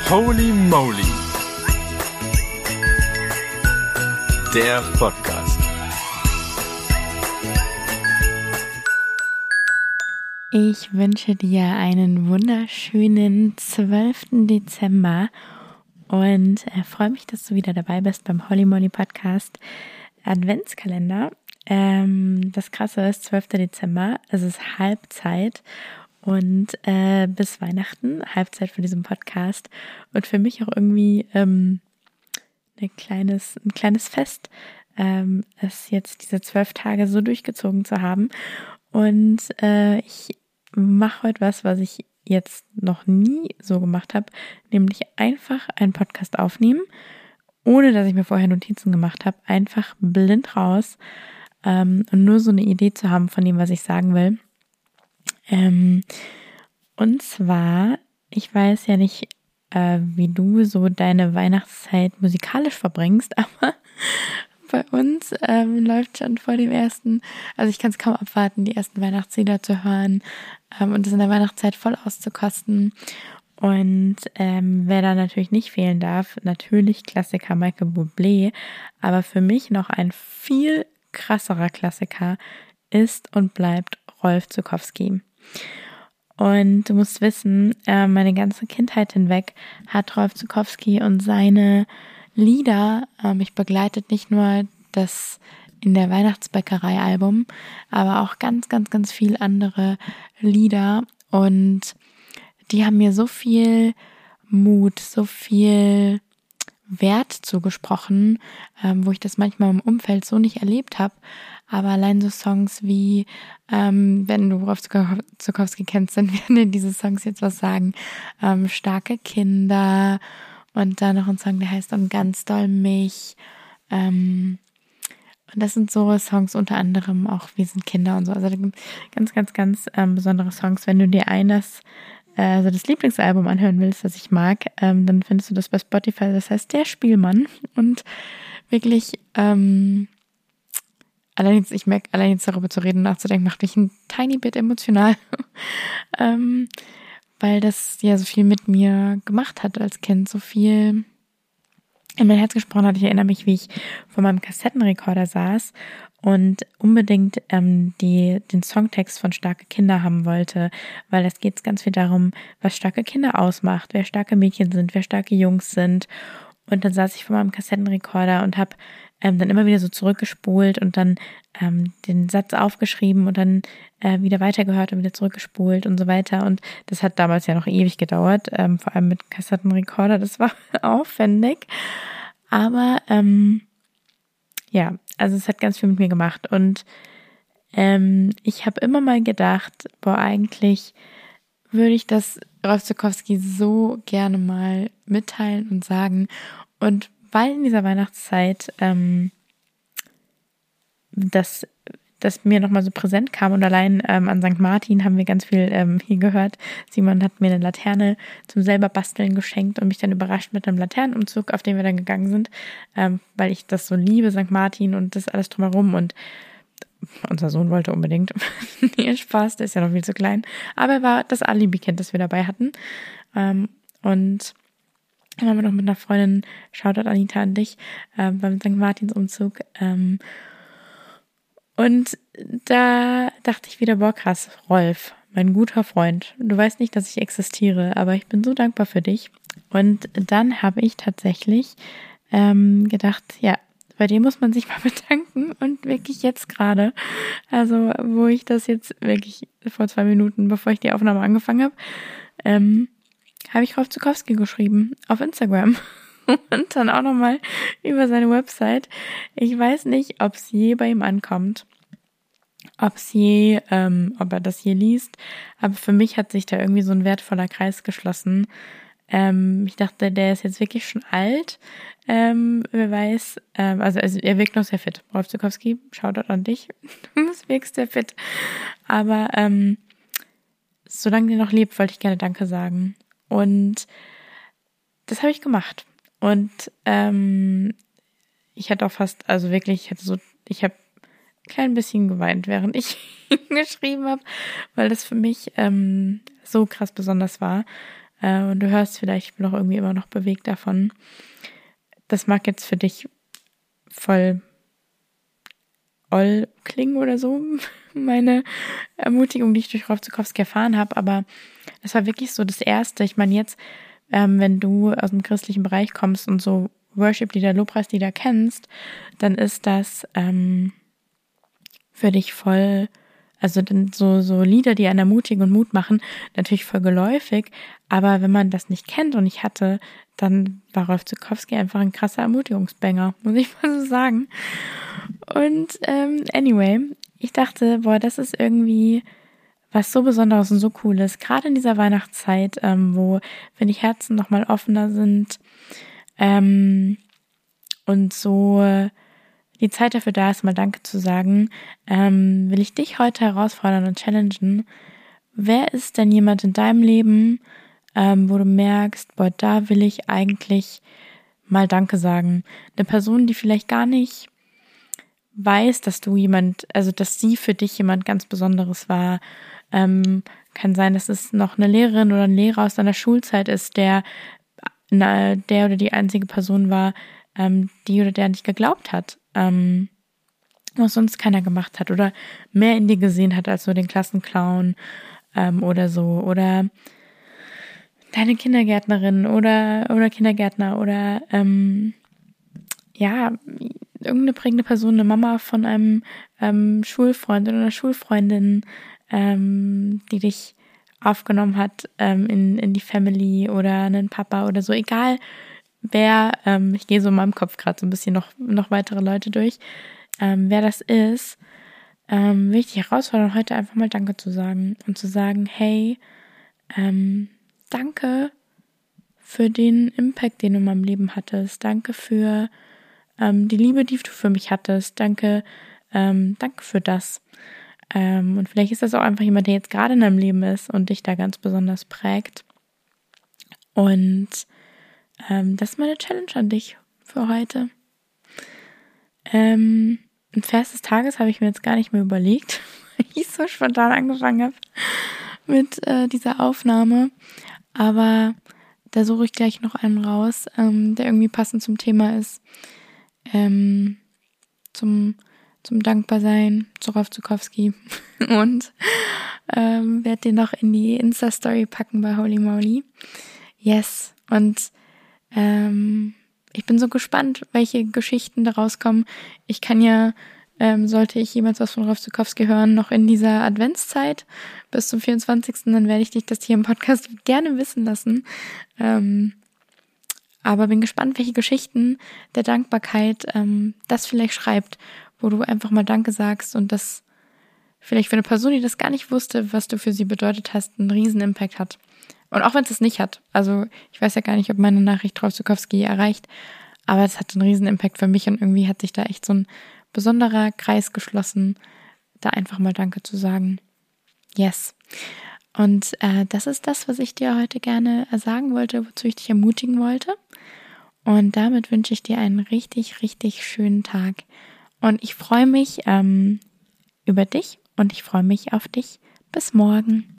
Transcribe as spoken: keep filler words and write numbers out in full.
Holy Moly, der Podcast. Ich wünsche dir einen wunderschönen zwölften Dezember und äh, freue mich, dass du wieder dabei bist beim Holy Moly Podcast Adventskalender. Ähm, das Krasse ist, zwölfter Dezember, es ist Halbzeit und äh, bis Weihnachten, Halbzeit von diesem Podcast und für mich auch irgendwie ähm, ein kleines, ein kleines Fest, ähm, es jetzt diese zwölf Tage so durchgezogen zu haben. Und äh, ich mache heute was, was ich jetzt noch nie so gemacht habe, nämlich einfach einen Podcast aufnehmen, ohne dass ich mir vorher Notizen gemacht habe, einfach blind raus ähm, und nur so eine Idee zu haben von dem, was ich sagen will. Ähm, und zwar, ich weiß ja nicht, äh, wie du so deine Weihnachtszeit musikalisch verbringst, aber bei uns ähm, läuft schon vor dem ersten, also ich kann es kaum abwarten, die ersten Weihnachtslieder zu hören ähm, und es in der Weihnachtszeit voll auszukosten. Und ähm, wer da natürlich nicht fehlen darf, natürlich Klassiker Michael Bublé, aber für mich noch ein viel krasserer Klassiker ist und bleibt Rolf Zuckowski. Und du musst wissen, äh, meine ganze Kindheit hinweg hat Rolf Zuckowski und seine Lieder äh, mich begleitet, nicht nur das in der Weihnachtsbäckerei-Album, aber auch ganz, ganz, ganz viel andere Lieder. Und die haben mir so viel Mut, so viel Wert zugesprochen, ähm, wo ich das manchmal im Umfeld so nicht erlebt habe. Aber allein so Songs wie, ähm, wenn du Rolf Zuckowski kennst, dann werden dir diese Songs jetzt was sagen. Ähm, Starke Kinder und dann noch ein Song, der heißt Und ganz doll mich. Ähm, und das sind so Songs unter anderem auch Wir sind Kinder und so. Also ganz, ganz, ganz ähm, besondere Songs. Wenn du dir eines also das Lieblingsalbum anhören willst, das ich mag, ähm, dann findest du das bei Spotify, das heißt Der Spielmann. Und wirklich, ähm, allein jetzt, ich merke, allein jetzt darüber zu reden und nachzudenken, macht mich ein tiny bit emotional, ähm, weil das ja so viel mit mir gemacht hat als Kind, so viel in mein Herz gesprochen hat. Ich erinnere mich, wie ich vor meinem Kassettenrekorder saß und unbedingt ähm, die den Songtext von Starke Kinder haben wollte, weil es geht ganz viel darum, was starke Kinder ausmacht, wer starke Mädchen sind, wer starke Jungs sind. Und dann saß ich vor meinem Kassettenrekorder und habe ähm, dann immer wieder so zurückgespult und dann ähm, den Satz aufgeschrieben und dann äh, wieder weitergehört und wieder zurückgespult und so weiter. Und das hat damals ja noch ewig gedauert, ähm, vor allem mit Kassettenrekorder. Das war aufwendig. Aber ähm, ja, also es hat ganz viel mit mir gemacht. Und ähm, ich habe immer mal gedacht, boah, eigentlich würde ich das Rolf Zuckowski so gerne mal mitteilen und sagen. Und weil in dieser Weihnachtszeit ähm, das, das mir nochmal so präsent kam und allein ähm, an Sankt Martin haben wir ganz viel ähm, hier gehört. Simon hat mir eine Laterne zum selber basteln geschenkt und mich dann überrascht mit einem Laternenumzug, auf den wir dann gegangen sind, ähm, weil ich das so liebe, Sankt Martin und das alles drumherum. Und unser Sohn wollte unbedingt. Nee, Spaß, der ist ja noch viel zu klein. Aber er war das Alibi-Kind, das wir dabei hatten. Ähm, und dann waren wir noch mit einer Freundin, Shoutout Anita an dich, äh, beim Sankt Martins Umzug. Ähm, und da dachte ich wieder, boah krass, Rolf, mein guter Freund. Du weißt nicht, dass ich existiere, aber ich bin so dankbar für dich. Und dann habe ich tatsächlich ähm, gedacht, ja, bei dem muss man sich mal bedanken und wirklich jetzt gerade, also wo ich das jetzt wirklich vor zwei Minuten, bevor ich die Aufnahme angefangen habe, ähm, habe ich Rolf Zuckowski geschrieben auf Instagram und dann auch nochmal über seine Website. Ich weiß nicht, ob es je bei ihm ankommt, ob es je, ähm, ob er das je liest, aber für mich hat sich da irgendwie so ein wertvoller Kreis geschlossen. Ähm, ich dachte, der ist jetzt wirklich schon alt. Ähm, wer weiß, ähm, also, also er wirkt noch sehr fit. Rolf Zuckowski, Shoutout an dich. Du wirkst sehr fit. Aber ähm, solange der noch lebt, wollte ich gerne Danke sagen. Und das habe ich gemacht. Und ähm, ich hatte auch fast, also wirklich, ich hatte so, ich habe ein klein bisschen geweint, während ich geschrieben habe, weil das für mich ähm, so krass besonders war. äh, und du hörst vielleicht, ich bin auch irgendwie immer noch bewegt davon. Das mag jetzt für dich voll oll klingen oder so, meine Ermutigung, die ich durch Rolf Zuckowski erfahren habe, aber das war wirklich so das Erste. Ich meine jetzt, ähm, wenn du aus dem christlichen Bereich kommst und so Worship-Lieder, Lobpreislieder kennst, dann ist das ähm, für dich voll, also dann so so Lieder, die einen ermutigen und Mut machen, natürlich voll geläufig, aber wenn man das nicht kennt und nicht hatte, dann war Rolf Zuckowski einfach ein krasser Ermutigungsbanger, muss ich mal so sagen. Und ähm, anyway, ich dachte, boah, das ist irgendwie was so Besonderes und so Cooles, gerade in dieser Weihnachtszeit, ähm, wo, wenn die Herzen nochmal offener sind ähm, und so die Zeit dafür da ist, mal Danke zu sagen, ähm, will ich dich heute herausfordern und challengen. Wer ist denn jemand in deinem Leben, ähm, wo du merkst, boah, da will ich eigentlich mal Danke sagen? Eine Person, die vielleicht gar nicht weiß, dass du jemand, also dass sie für dich jemand ganz Besonderes war. Ähm, kann sein, dass es noch eine Lehrerin oder ein Lehrer aus deiner Schulzeit ist, der na, der oder die einzige Person war, ähm, die oder der nicht geglaubt hat, ähm, was sonst keiner gemacht hat oder mehr in dir gesehen hat als nur den Klassenclown ähm, oder so, oder deine Kindergärtnerin oder oder Kindergärtner oder ähm, ja, irgendeine prägende Person, eine Mama von einem ähm, Schulfreund oder einer Schulfreundin, ähm, die dich aufgenommen hat ähm, in in die Family, oder einen Papa oder so, egal wer, ähm, ich gehe so in meinem Kopf gerade so ein bisschen noch noch weitere Leute durch, ähm, wer das ist, ähm, will ich dich herausfordern, heute einfach mal Danke zu sagen und zu sagen, hey, ähm, danke für den Impact, den du in meinem Leben hattest, danke für ähm, die Liebe, die du für mich hattest, danke, ähm, danke für das. Ähm, und vielleicht ist das auch einfach jemand, der jetzt gerade in deinem Leben ist und dich da ganz besonders prägt. Und ähm, das ist meine Challenge an dich für heute. Ähm, ein Vers des Tages habe ich mir jetzt gar nicht mehr überlegt, weil ich so spontan angefangen habe mit äh, dieser Aufnahme. Aber da suche ich gleich noch einen raus, ähm, der irgendwie passend zum Thema ist. Ähm, zum zum Dankbarsein zu Rolf Zuckowski und ähm, werde den noch in die Insta-Story packen bei Holy Moly. Yes, und ähm, ich bin so gespannt, welche Geschichten da rauskommen. Ich kann ja, ähm, sollte ich jemals was von Rolf Zuckowski hören, noch in dieser Adventszeit bis zum vierundzwanzigsten, dann werde ich dich das hier im Podcast gerne wissen lassen. Ähm, aber bin gespannt, welche Geschichten der Dankbarkeit ähm, das vielleicht schreibt, wo du einfach mal Danke sagst und das vielleicht für eine Person, die das gar nicht wusste, was du für sie bedeutet hast, einen riesen Impact hat. Und auch wenn es es nicht hat, also ich weiß ja gar nicht, ob meine Nachricht Rolf Zuckowski erreicht, aber es hat einen riesen Impact für mich und irgendwie hat sich da echt so ein besonderer Kreis geschlossen, da einfach mal Danke zu sagen. Yes. Und äh, das ist das, was ich dir heute gerne sagen wollte, wozu ich dich ermutigen wollte. Und damit wünsche ich dir einen richtig, richtig schönen Tag. Und ich freue mich ähm, über dich und ich freue mich auf dich. Bis morgen.